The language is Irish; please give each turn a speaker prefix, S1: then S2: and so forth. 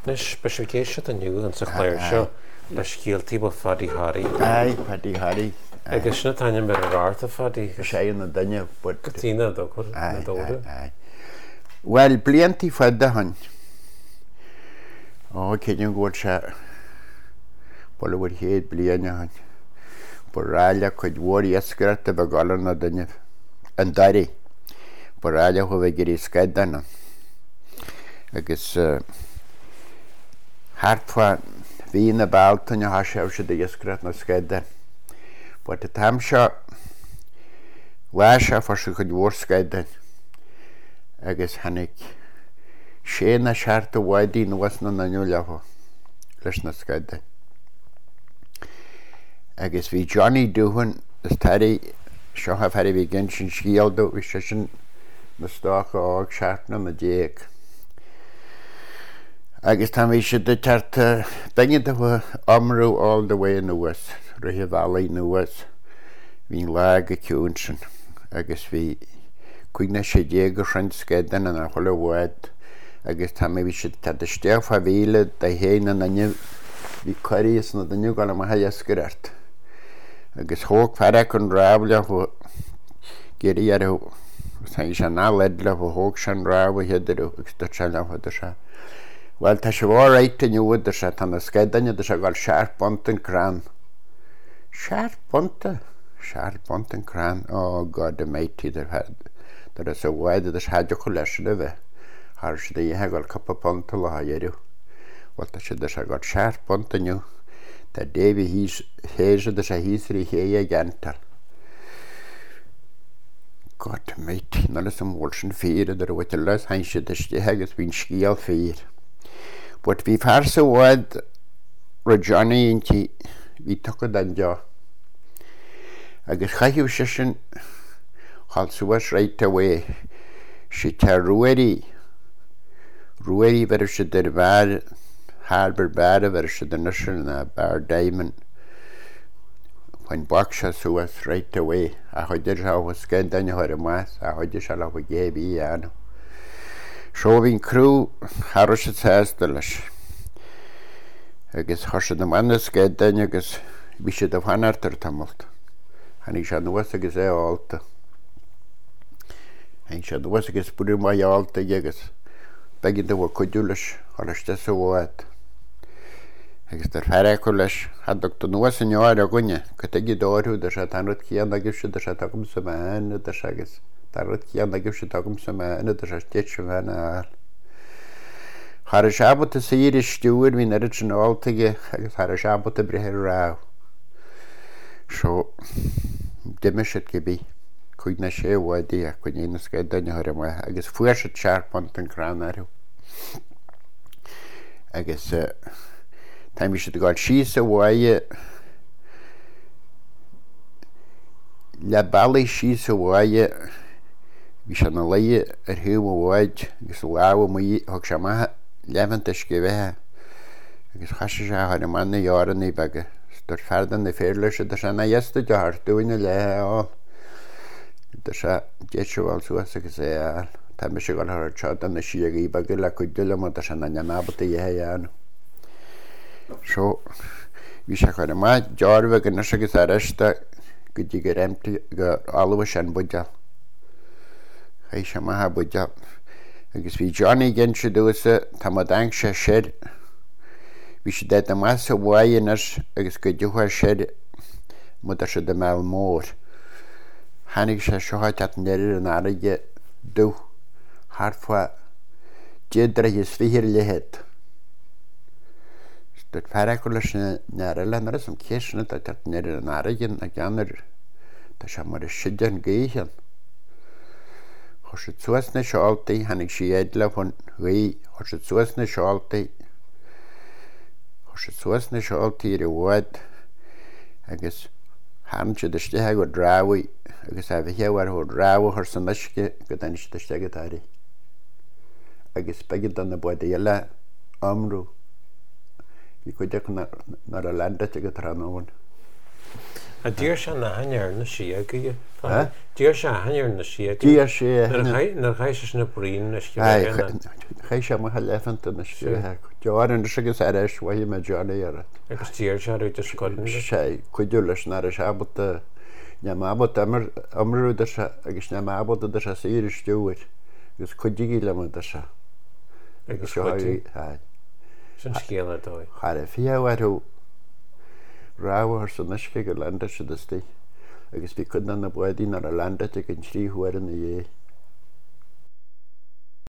S1: Nis specification an nniu an sa chléir seo leis cíaltaí ba fadí Harry.
S2: Ai, fadí Harry.
S1: Agus sinna taine mar arta fadí.
S2: Sé na daine bud.
S1: Tína do chur na dóda.
S2: Well, bliantí fadda han. Céidir gúil se bolhfuir héad bliana han. Borráile chuid mhór iascairta ba galan na daine an darí. Borráile chu bheith gurí scaidanna. Agus hartfa hí na báltaine haseo se de iascairta na scaidan. But tam seo bhaise for se chuid mhór scaidan. Agus hanig sé na searta bhaidí nuasna na nniu lefa leis na scaidan. Agus bhí Johnny Doohan is tarí seo ha fari bhí gin sin scialdú bhí sé sin na stácha ág seaartna na déag. Agus tam bhí sé de tearta bingin de amrú all the way nuas, Rihi Valley nuas, hín lag a ciúnsin. Agus bhí cuigna sé déag sin scaidan an a chola bhaid. Agus tam bhí sé tearta steach a bhíle da héana na nniu bhí choiríos na nniu gal am a iascairta. Agus thóg fearach an rábla fu géirí arú sa se ná ledla fu thóg san rábha heidirú agus do se lefa se. Well, tá se bhór éit in uad se tá na scaidanne se gáil seaart bont an crán. Seaart bonta? Seaart bont an crán? Oh, God, the mighty, dar is a bhaid is heidir chu leis le bheith. Thar se de dhéthe gáil cappa bonta le haidú. Well, tá se gáil seaart bont aniu. Tá débhí héise de se hísrí héie gental. God, mighty, ná is an bhil sin fér idir bhaite leis hain se de stéthe agus bhín scíal fér. But bhí fearsa bhaid ra Johnny intí bhí tucad an deá. Agus chaithú se sin cháil suas réit away. Si tá ruairí ver se der bhar Harbour Bada ver se der nusin na Bar Diamond. When bach se suas right away. A chuidir se á scaidanne chuir más a chuidir se le géibí anna. Seo bhín crú thar se teasta leis. Agus thar se na manna scaidanne agus bhí se do bhanartar tamalt. Hanig se nuas agus é álta. Hanig se nuas agus buú mai álta agus begin do bhfuil cuidiú leis chuiste sa bháid. Agus tar fearach leis hadach do nuas an neáir a gine, go igi dóirú de se tanrad cían agus se de se tagum sa mena de se agus tanrad cían agus se tagum sa mena de se stéit se mena áil. Char a seabbat a sír is stúir hín erid sin áltaige agus char a seabbat a brethir rá. Seo diime siad go bí chuig na sé bhhaidí a chuin éana scaidanne chuir mai agus fuair siad seaart bont an crán arú. Agus táim siad gáil síos a bhaide le bailí síos a bhaide bhí se na laie ar thuú a bhaid agus láha muí thug se maithe lehananta go bheitthe agus chaise se chuir manna dhearanna bege tar ferdan na fér leis de se na dhéasta deart dúine lethe áil. De se déit se bháil suas agus é áil. Tá me se gáil thar tead an na siagaí bege le chuideile má se na neanábata dhéthe anna. Seo bhí se chuir maith dearbh gan nas agus airiste go dtí go réimtí go alha sin buideal. Chaid se maithe buideal. Agus bhí Johnny gin se dúsa tá má daing se siad. Bhí sé déit na más a bhainas agus go dúthir siad mu se de mé mór. Hanig sé seoáid at neidir an aige dú hartfa déadra is fihir lehéad. Dat fearach leis na lenar is an céisina a at neidir an aigen a ganar tá se mar sidan géan. Chos se suas na seáltaí hanig si éadla chun gaí chos se suas na seáltaí. Chos se suas na seáltaí ar bhhaid agus háim se de stethe go dráhaí agus a bhíheabhar ó dráha chuir san isce go daine de stegatáirí. Agus begid an na buid eile amrú. Bhí chuideach nar a lenda go tránáin.
S1: A dír se na haar na si go dír se haar na si
S2: Dír sé
S1: na chaise na brín na
S2: ché se mo lefanta na Deáan agus éis bhaí me Johnna ar.
S1: agus tíir se ú de scodan
S2: sé chuidú leis na sebata ne mábal amrúidir se agus ne mábal idir se síir stúir gus chudíí le se
S1: agus san scéala dóid.
S2: Char a fiáharú ráhar san neisce go landa se detí agus bhí chun na buí ar a landa ag an tríhuaair na dhé.